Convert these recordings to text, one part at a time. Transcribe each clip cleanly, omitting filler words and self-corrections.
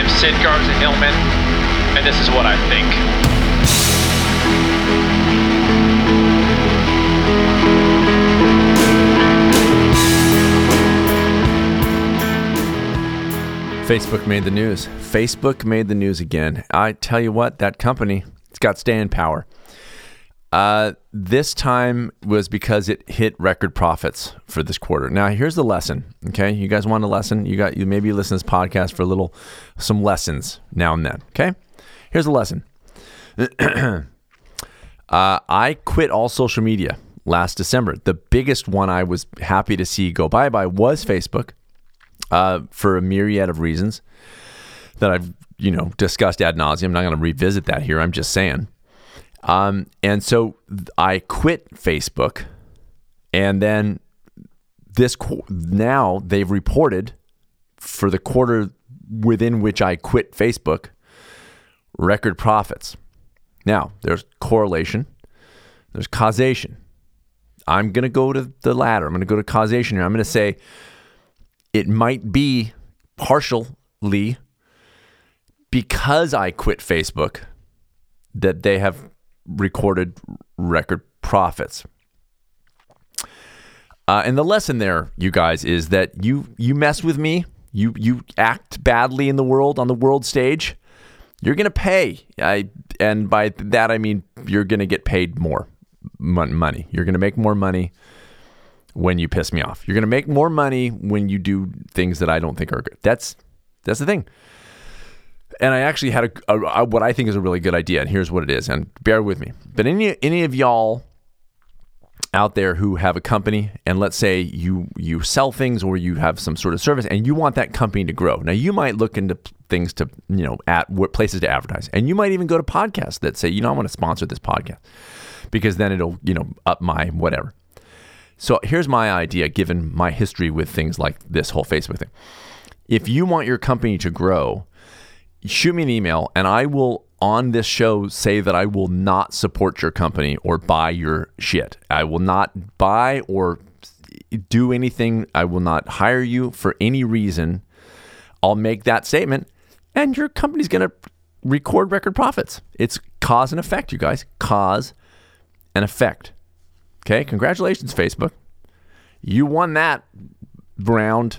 I'm Sid Garza-Hillman, and this is what I think. Facebook made the news. Facebook made the news again. I tell you what, that company, it's got staying power. This time was because it hit record profits for this quarter. Now, here's the lesson. Okay, you guys want a lesson? You maybe listen to this podcast for some lessons now and then. Okay, here's the lesson. I quit all social media last December. The biggest one I was happy to see go bye-bye was Facebook. For a myriad of reasons that I've, discussed ad nauseum. I'm not going to revisit that here. I'm just saying. And so I quit Facebook, and then now they've reported for the quarter within which I quit Facebook, record profits. Now, there's correlation. There's causation. I'm going to go to the latter. I'm going to go to causation here. I'm going to say, it might be partially because I quit Facebook that they have recorded record profits. And the lesson there, you guys, is that you mess with me, you act badly in the world, on the world stage, you're going to pay. And by that, I mean you're going to get paid more money. You're going to make more money when you piss me off. You're going to make more money when you do things that I don't think are good. That's the thing. And I actually had a what I think is a really good idea, and here's what it is, and bear with me. But any of y'all out there who have a company, and let's say you sell things or you have some sort of service, and you want that company to grow. Now, you might look into things to, at what places to advertise, and you might even go to podcasts that say, I want to sponsor this podcast because then it'll, up my whatever. So here's my idea, given my history with things like this whole Facebook thing. If you want your company to grow, shoot me an email, and I will, on this show, say that I will not support your company or buy your shit. I will not buy or do anything. I will not hire you for any reason. I'll make that statement, and your company's going to record record profits. It's cause and effect, you guys. Cause and effect. Okay, congratulations, Facebook. You won that round.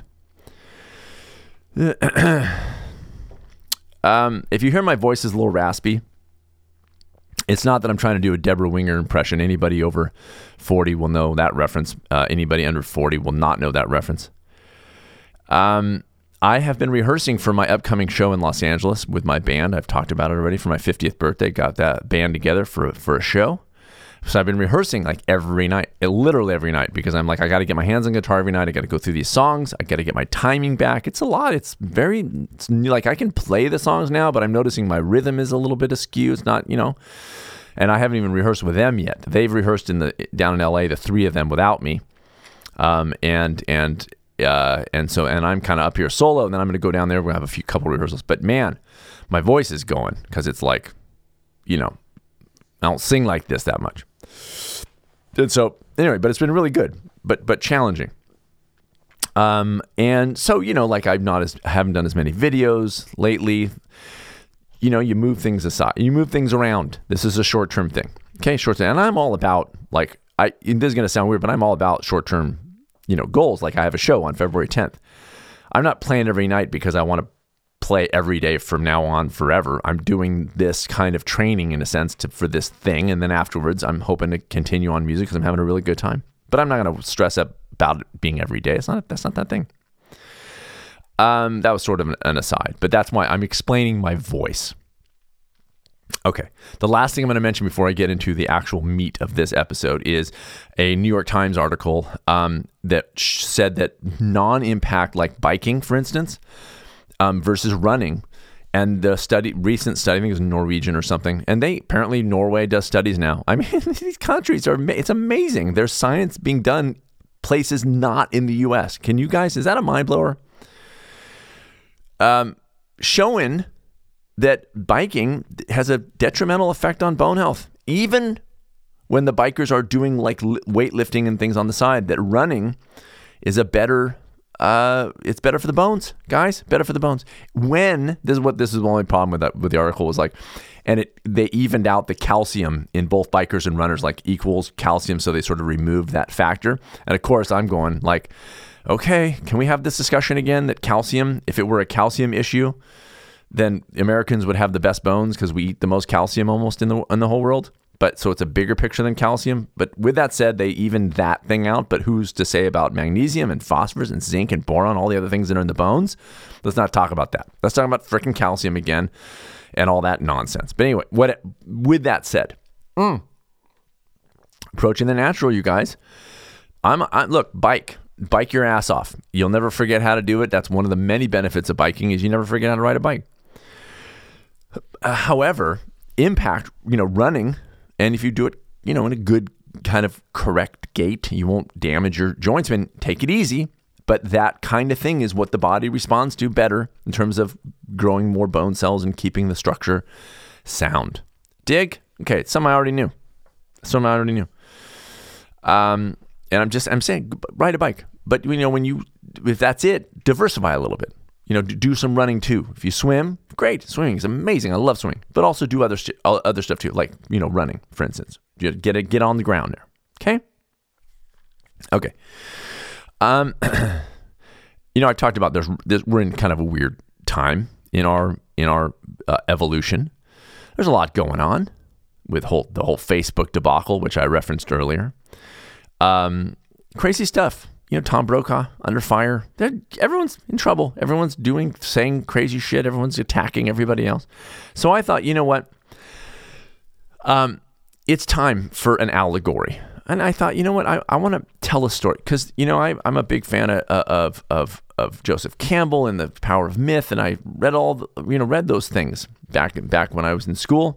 If you hear my voice is a little raspy, it's not that I'm trying to do a Deborah Winger impression. Anybody over 40 will know that reference. Anybody under 40 will not know that reference. I have been rehearsing for my upcoming show in Los Angeles with my band. I've talked about it already. For my 50th birthday, got that band together for a show. So I've been rehearsing like every night, literally every night, because I'm like, I got to get my hands on guitar every night. I got to go through these songs. I got to get my timing back. It's a lot. It's like I can play the songs now, but I'm noticing my rhythm is a little bit askew. It's not, and I haven't even rehearsed with them yet. They've rehearsed down in LA, the three of them without me. And I'm kind of up here solo, and then I'm going to go down there. We'll have a couple rehearsals, but man, my voice is going because it's like, I don't sing like this that much. And so anyway, but it's been really good, but challenging. And so, like I haven't done as many videos lately. You move things aside, you move things around. This is a short-term thing. Okay. Short-term. And I'm all about this is going to sound weird, but I'm all about short-term, goals. Like I have a show on February 10th. I'm not playing every night because I want to play every day from now on forever. I'm doing this kind of training in a sense for this thing, and then afterwards I'm hoping to continue on music because I'm having a really good time. But I'm not going to stress up about it being every day. That's not that thing. That was sort of an aside, but that's why I'm explaining my voice. Okay, the last thing I'm going to mention before I get into the actual meat of this episode is a New York Times article that said that non-impact, like biking, for instance, versus running, and the recent study, I think it was Norwegian or something, and apparently Norway does studies now. I mean, these countries it's amazing. There's science being done places not in the U.S. Can you guys, is that a mind blower? Showing that biking has a detrimental effect on bone health, even when the bikers are doing like weightlifting and things on the side, that running is a better it's better for the bones, guys. Better for the bones. This is the only problem with the article was like, and they evened out the calcium in both bikers and runners, like equals calcium, so they sort of removed that factor. And of course, I'm going like, okay, can we have this discussion again? That calcium, if it were a calcium issue, then Americans would have the best bones because we eat the most calcium almost in the whole world. But so it's a bigger picture than calcium. But with that said, they evened that thing out. But who's to say about magnesium and phosphorus and zinc and boron, all the other things that are in the bones? Let's not talk about that. Let's talk about freaking calcium again and all that nonsense. But anyway, with that said, approaching the natural, you guys. Look, bike your ass off. You'll never forget how to do it. That's one of the many benefits of biking is you never forget how to ride a bike. However, impact, running. And if you do it, in a good kind of correct gait, you won't damage your joints. Take it easy. But that kind of thing is what the body responds to better in terms of growing more bone cells and keeping the structure sound. Dig? Okay, it's something I already knew. And I'm saying, ride a bike. But if that's it, diversify a little bit. Do some running too. If you swim, great. Swimming is amazing. I love swimming. But also do other stuff too, like running, for instance. Get on the ground there. Okay. I talked about this. We're in kind of a weird time in our evolution. There's a lot going on with the whole Facebook debacle, which I referenced earlier. Crazy stuff. Tom Brokaw under fire. Everyone's in trouble. Everyone's saying crazy shit. Everyone's attacking everybody else. So I thought, you know what? It's time for an allegory. And I thought, you know what? I want to tell a story because, I'm a big fan of Joseph Campbell and the Power of Myth. And I read read those things back when I was in school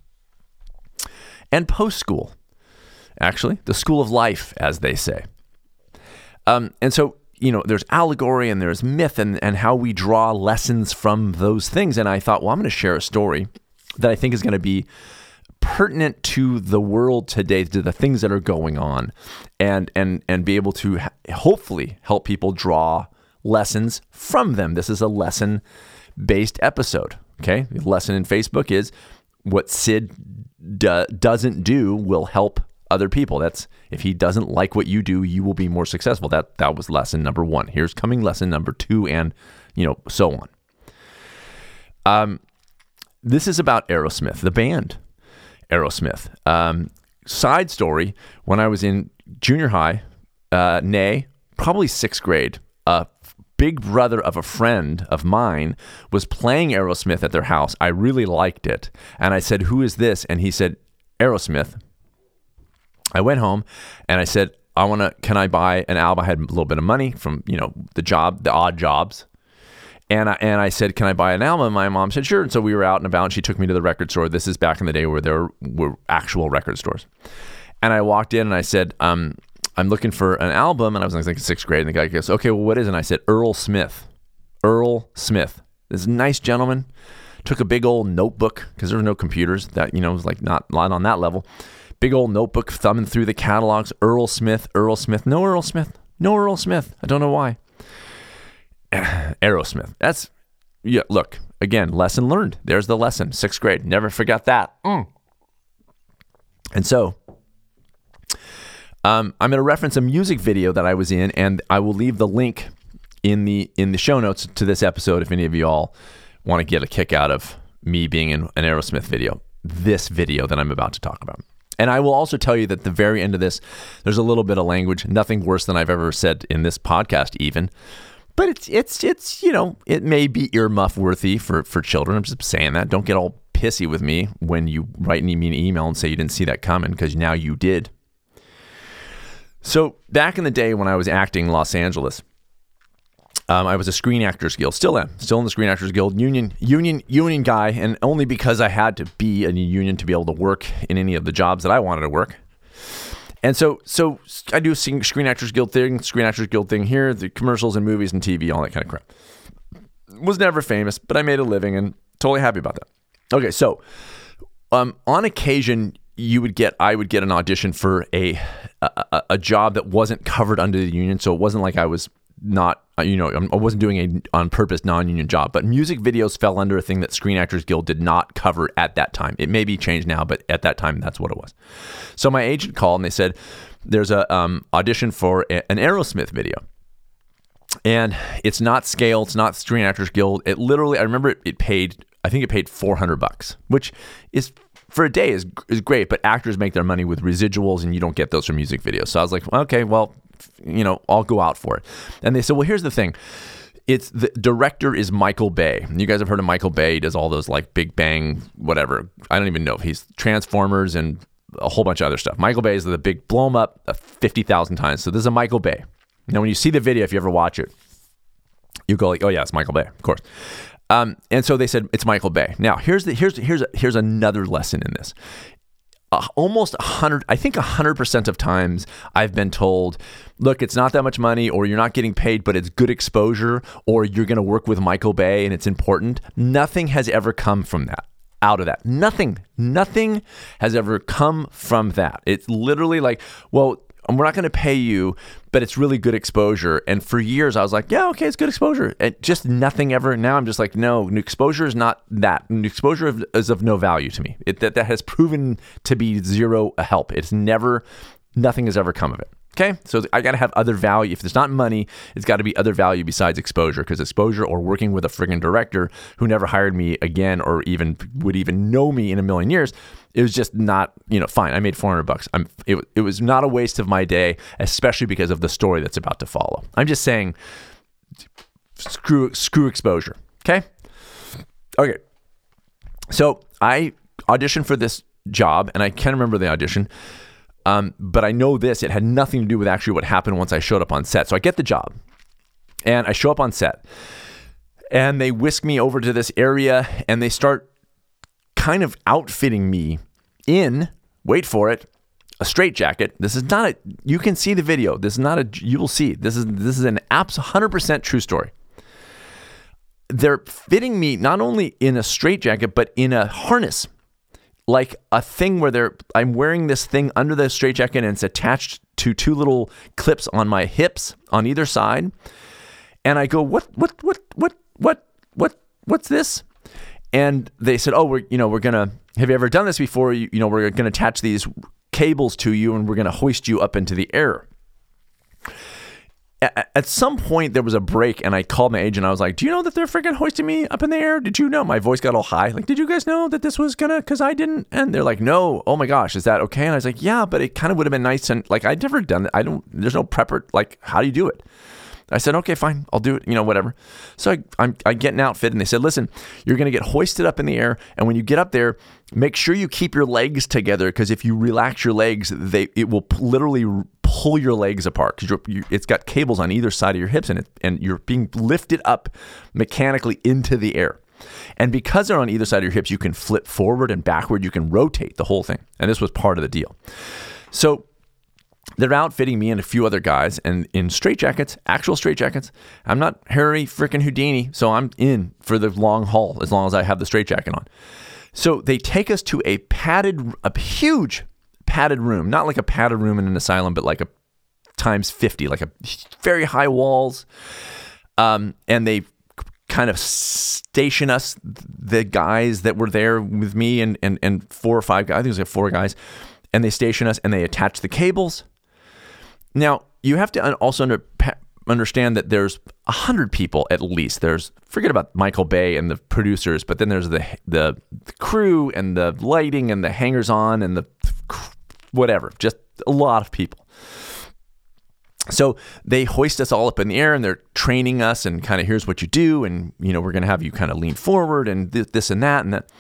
and post school, actually, the school of life, as they say. And so, there's allegory and there's myth and how we draw lessons from those things. And I thought, well, I'm going to share a story that I think is going to be pertinent to the world today, to the things that are going on, and be able to hopefully help people draw lessons from them. This is a lesson-based episode, okay? The lesson in Facebook is what Sid doesn't do will help other people. That's if he doesn't like what you do, you will be more successful. That was lesson number 1. Here's coming lesson number 2, and so on. This is about Aerosmith, the band Aerosmith. Side story: when I was in junior high, probably 6th grade, a big brother of a friend of mine was playing Aerosmith at their house. I really liked it, and I said, "Who is this?" And he said, "Aerosmith." I went home and I said, can I buy an album? I had a little bit of money from, the odd jobs. And I said, can I buy an album? My mom said, sure. And so we were out and about and she took me to the record store. This is back in the day where there were actual record stores. And I walked in and I said, I'm looking for an album. And I was like 6th grade. And the guy goes, okay, well, what is it? And I said, Earl Smith. This nice gentleman took a big old notebook because there were no computers that, it was like not on that level. Big old notebook, thumbing through the catalogs. Earl Smith. No Earl Smith. I don't know why. Aerosmith. Look, again, lesson learned. There's the lesson. 6th grade. Never forgot that. And so, I'm going to reference a music video that I was in, and I will leave the link in the show notes to this episode if any of you all want to get a kick out of me being in an Aerosmith video. This video that I'm about to talk about. And I will also tell you that at the very end of this, there's a little bit of language, nothing worse than I've ever said in this podcast even. But it's it may be earmuff worthy for children. I'm just saying that. Don't get all pissy with me when you write me an email and say you didn't see that coming, because now you did. So back in the day when I was acting in Los Angeles, I was a Screen Actors Guild, still in the Screen Actors Guild, union guy, and only because I had to be in a union to be able to work in any of the jobs that I wanted to work. And so I do Screen Actors Guild thing here, the commercials and movies and TV, all that kind of crap. Was never famous, but I made a living and totally happy about that. Okay, so on occasion I would get an audition for a job that wasn't covered under the union, so it wasn't like I was not, I wasn't doing a on purpose non-union job, but music videos fell under a thing that Screen Actors Guild did not cover at that time. It may be changed now, but at that time, that's what it was. So my agent called and they said, there's a audition for an Aerosmith video. And it's not Scale, it's not Screen Actors Guild. It literally, I remember it paid $400, which is, for a day, is great, but actors make their money with residuals and you don't get those from music videos. So I was like, okay, well, I'll go out for it. And they said, well, here's the thing. The director is Michael Bay. You guys have heard of Michael Bay. He does all those like Big Bang, whatever. I don't even know. He's Transformers and a whole bunch of other stuff. Michael Bay is the big, blow him up 50,000 times. So this is a Michael Bay. Now, when you see the video, if you ever watch it, you go like, oh yeah, it's Michael Bay, of course. And so they said, it's Michael Bay. Now, here's another lesson in this. Almost 100% of times I've been told, look, it's not that much money, or you're not getting paid, but it's good exposure, or you're going to work with Michael Bay and it's important. Nothing has ever come from that, out of that. Nothing has ever come from that. It's literally like, well, we're not going to pay you, but it's really good exposure. And for years, I was like, yeah, okay, it's good exposure. And just nothing ever. Now I'm just like, no, exposure is not that. Exposure is of no value to me. That has proven to be zero help. Nothing has ever come of it. Okay, so I got to have other value. If it's not money, it's got to be other value besides exposure, because exposure or working with a friggin' director who never hired me again or would even know me in a million years, it was just not, fine. I made $400. It was not a waste of my day, especially because of the story that's about to follow. I'm just saying, screw exposure. Okay. So I auditioned for this job, and I can't remember the audition. But I know this, it had nothing to do with actually what happened once I showed up on set. So I get the job and I show up on set and they whisk me over to this area and they start kind of outfitting me in, wait for it, a straitjacket. This is not you can see the video. This is not you will see. This is an 100% true story. They're fitting me not only in a straitjacket, but in a harness. Like a thing where I'm wearing this thing under the straitjacket and it's attached to two little clips on my hips on either side. And I go, what's this? And they said, have you ever done this before? We're going to attach these cables to you and we're going to hoist you up into the air. At some point, there was a break, and I called my agent. I was like, do you know that they're freaking hoisting me up in the air? Did you know? My voice got all high. Like, did you guys know that this was because I didn't? And they're like, no. Oh my gosh, is that okay? And I was like, yeah, but it kind of would have been nice. And like, I'd never done it. There's no prepper. Like, how do you do it? I said, okay, fine. I'll do it, whatever. So I get an outfit, and they said, listen, you're going to get hoisted up in the air. And when you get up there, make sure you keep your legs together, because if you relax your legs, it will literally pull your legs apart, because it's got cables on either side of your hips, and you're being lifted up mechanically into the air. And because they're on either side of your hips, you can flip forward and backward. You can rotate the whole thing. And this was part of the deal. So they're outfitting me and a few other guys, and in straitjackets, actual straitjackets. I'm not Harry freaking Houdini, so I'm in for the long haul as long as I have the straitjacket on. So they take us to a huge padded room, not like a padded room in an asylum, but like a times 50, like a very high walls. And they kind of station us, the guys that were there with me and 4 or 5 guys, I think it was like 4 guys, and they station us and they attach the cables. Now, you have to also understand that there's 100 people at least. Forget about Michael Bay and the producers, but then there's the crew and the lighting and the hangers-on and the whatever, just a lot of people. So they hoist us all up in the air and they're training us and kind of, here's what you do. And, we're going to have you kind of lean forward and this and that and that.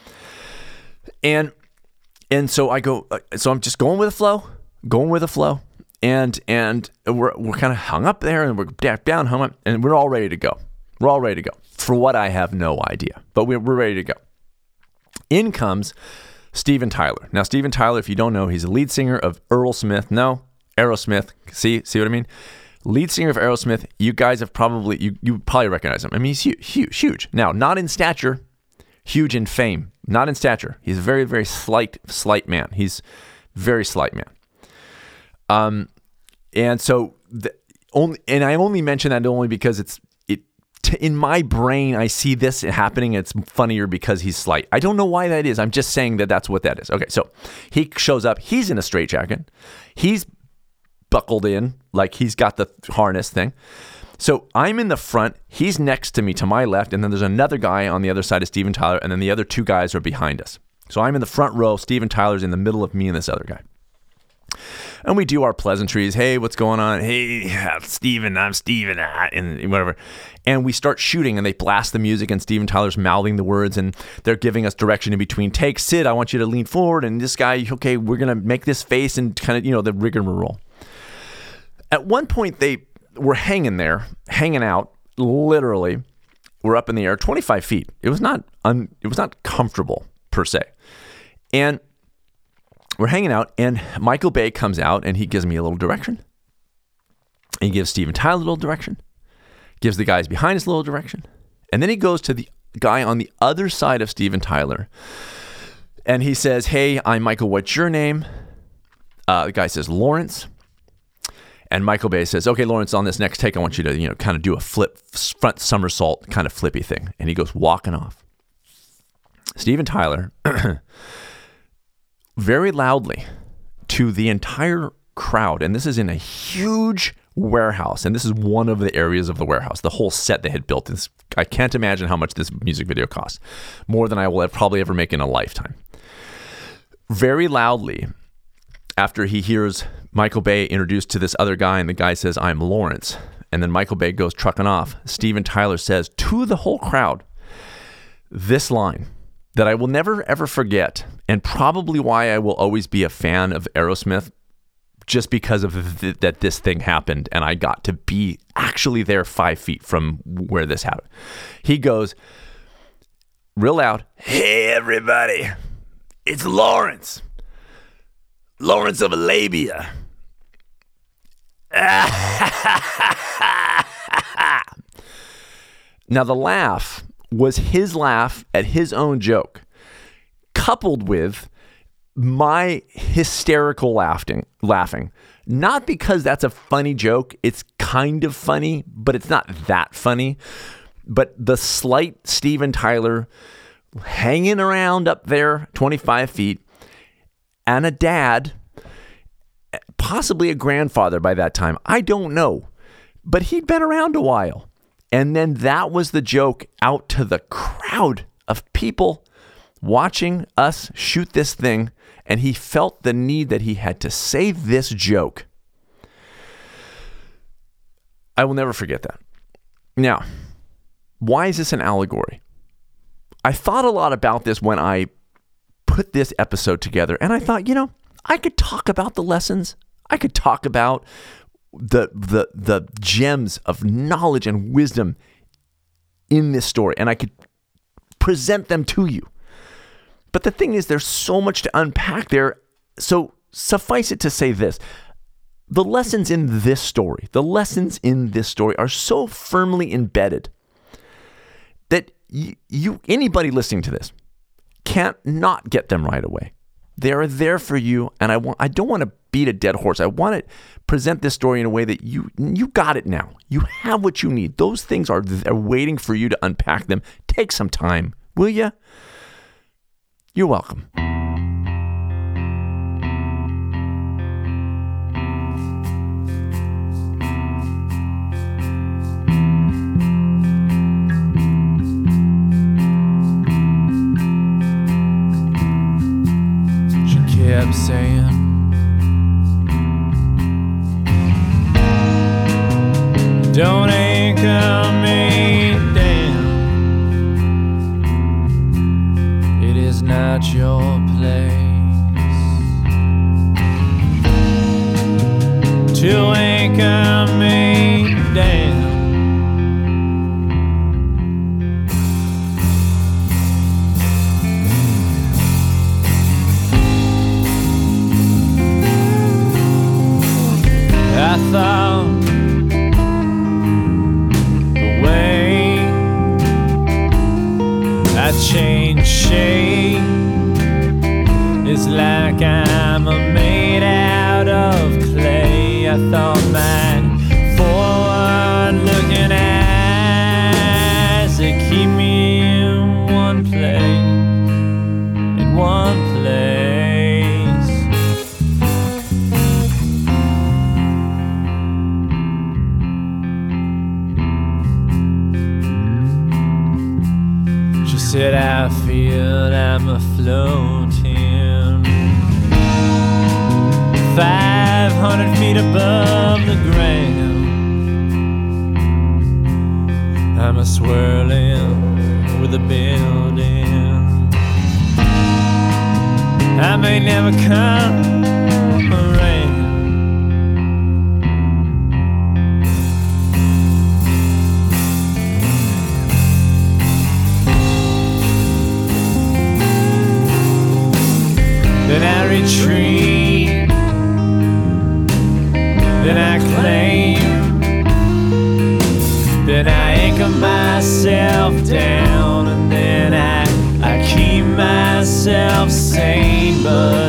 And so I go, so I'm just going with the flow. And we're kind of hung up there and we're down, hung up, and we're all ready to go. For what I have no idea, but we're ready to go. In comes Steven Tyler. Now, Steven Tyler, if you don't know, he's the lead singer of Aerosmith. See what I mean? Lead singer of Aerosmith. You guys have probably recognize him. I mean, he's huge. Now, not in stature, huge in fame. Not in stature. He's a very, very slight man. He's very slight man. And so I only mention that only because in my brain, I see this happening. It's funnier because he's slight. I don't know why that is. I'm just saying that that's what that is. Okay, so he shows up. He's in a straitjacket. He's buckled in, like he's got the harness thing. So I'm in the front. He's next to me to my left, and then there's another guy on the other side of Steven Tyler, and then the other two guys are behind us. So I'm in the front row. Steven Tyler's in the middle of me and this other guy. And we do our pleasantries. Hey, what's going on? Hey, Steven, I'm Steven, and whatever. And we start shooting, and they blast the music, and Steven Tyler's mouthing the words, and they're giving us direction in between takes. Sid, I want you to lean forward, and this guy, okay, we're going to make this face, and kind of, the rigmarole. At one point, they were hanging out, literally. We're up in the air, 25 feet. It was not comfortable, per se. And we're hanging out, and Michael Bay comes out, and he gives me a little direction. He gives Steven Tyler a little direction. Gives the guys behind us a little direction. And then he goes to the guy on the other side of Steven Tyler, and he says, hey, I'm Michael, what's your name? The guy says, Lawrence. And Michael Bay says, okay, Lawrence, on this next take, I want you to, kind of do a front somersault kind of flippy thing. And he goes walking off. Steven Tyler, very loudly to the entire crowd, and this is in a huge warehouse, and this is one of the areas of the warehouse, the whole set they had built. I can't imagine how much this music video cost. More than I will probably ever make in a lifetime. Very loudly, after he hears Michael Bay introduced to this other guy, and the guy says, I'm Lawrence, and then Michael Bay goes trucking off, Steven Tyler says to the whole crowd this line that I will never ever forget, and probably why I will always be a fan of Aerosmith, just because of that this thing happened, and I got to be actually there 5 feet from where this happened. He goes real loud, hey everybody, it's Lawrence of Arabia. Now the laugh was his laugh at his own joke, coupled with my hysterical laughing. Not because that's a funny joke. It's kind of funny, but it's not that funny. But the slight Steven Tyler hanging around up there, 25 feet, and a dad, possibly a grandfather by that time. I don't know. But he'd been around a while. And then that was the joke out to the crowd of people watching us shoot this thing. And he felt the need that he had to say this joke. I will never forget that. Now, why is this an allegory? I thought a lot about this when I put this episode together, and I thought, I could talk about the lessons. I could talk about the gems of knowledge and wisdom in this story, and I could present them to you. But the thing is, there's so much to unpack there. So suffice it to say this. The lessons in this story are so firmly embedded that anybody listening to this can't not get them right away. They are there for you, and I don't want to beat a dead horse. I want to present this story in a way that you got it now. You have what you need. Those things are waiting for you to unpack them. Take some time, will you? You're welcome. She kept saying, don't anchor me down. It is not your place to anchor me down. I thought the way I change shape is like I'm made out of clay. I thought my I feel I'm floating 500 feet above the ground. I'm a swirling with a building I may never come around. Then I retreat, then I claim, then I anchor myself down, and then I keep myself sane, but